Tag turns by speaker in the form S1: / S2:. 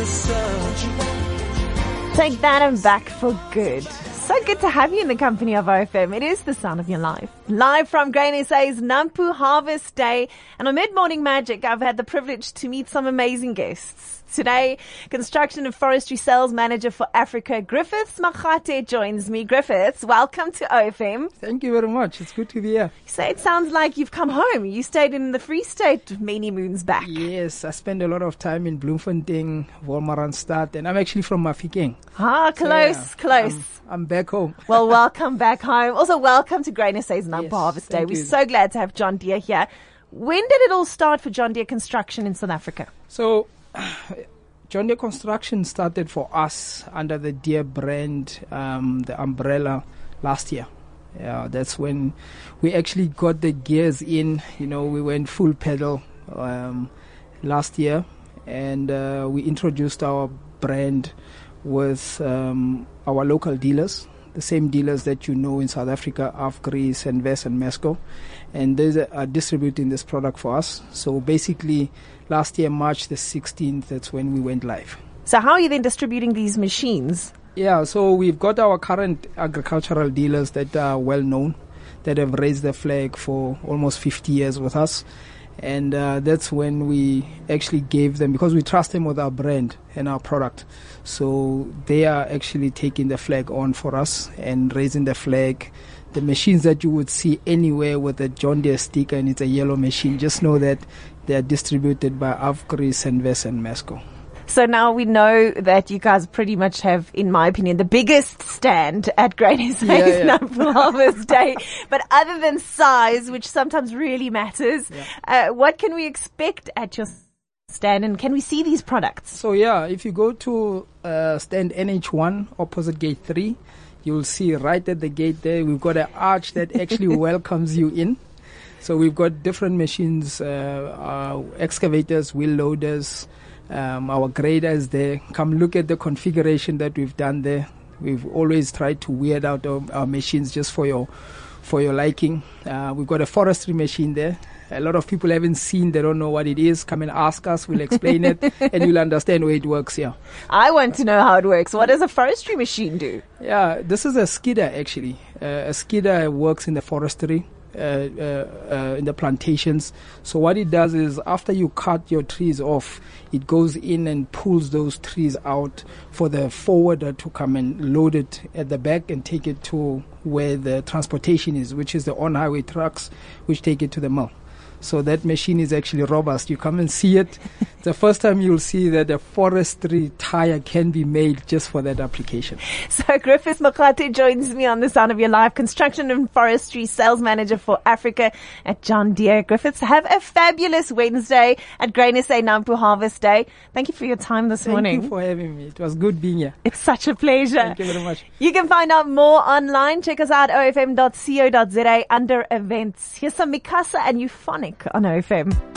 S1: Take that and back for good. So good to have you in the company of OFM. It is the sound of your life. Live from Grain SA's Nampo Harvest Day. And on Mid-Morning Magic, I've had the privilege to meet some amazing guests. Today, Construction and Forestry Sales Manager for Africa, Griffiths Makgate, joins me. Griffiths, welcome to OFM.
S2: Thank you very much. It's good to be here.
S1: So it sounds like you've come home. You stayed in the Free State many moons back.
S2: Yes, I spent a lot of time in Bloemfontein, Wolmaranstad, and I'm actually from Mafikeng.
S1: Ah, close,
S2: So,
S1: close.
S2: I'm back home.
S1: Well, welcome back home. Also, welcome to Grain SA's Nampo
S2: Yes,
S1: Harvest Day.
S2: thank
S1: We're
S2: you.
S1: so glad to have John Deere here. When did it all start for John Deere Construction in South Africa?
S2: So, John Deere Construction started for us under the Deere brand, the umbrella, last year. Yeah, that's when we actually got the gears in. You know, we went full pedal last year, and we introduced our brand with our local dealers, the same dealers that you know in South Africa, Afgris, and Wes and Mesco, and they are distributing this product for us. So basically, last year, March the 16th, that's when we went live.
S1: So how are you then distributing these machines?
S2: Yeah, so we've got our current agricultural dealers that are well known, that have raised the flag for almost 50 years with us. And that's when we actually gave them, because we trust them with our brand and our product. So they are actually taking the flag on for us and raising the flag. The machines that you would see anywhere with a John Deere sticker and it's a yellow machine, just know that they are distributed by Afgris and Wes and Mesco.
S1: So now we know that you guys pretty much have, in my opinion, the biggest stand at Grain SA's Nampo Harvest Day. But other than size, which sometimes really matters, what can we expect at your stand, and can we see these products?
S2: So yeah, if you go to stand NH1 opposite gate 3, you'll see right at the gate there, we've got an arch that actually welcomes you in. So we've got different machines, excavators, wheel loaders, our graders there. Come look at the configuration that we've done there. We've always tried to weird out our machines just for your liking. We've got a forestry machine there. A lot of people haven't seen, they don't know what it is. Come and ask us, we'll explain it, and you'll understand where it works here.
S1: I want to know how it works. What does a forestry machine do?
S2: Yeah, this is a skidder actually. A skidder works in the forestry, in the plantations. So what it does is, after you cut your trees off, it goes in and pulls those trees out for the forwarder to come and load it at the back and take it to where the transportation is, which is the on-highway trucks, which take it to the mill. So that machine is actually robust. You come and see it. It's the first time you'll see that a forestry tire can be made just for that application.
S1: So Griffiths Makgate joins me on the Sound of Your Life, Construction and Forestry Sales Manager for Africa at John Deere. Griffiths, have a fabulous Wednesday at Grain SA Nampo Harvest Day. Thank you for your time this morning.
S2: Thank you for having me. It was good being here.
S1: It's such a pleasure.
S2: Thank you very much.
S1: You can find out more online. Check us out, ofm.co.za under events. Here's some Mikasa and Euphonic on OFM.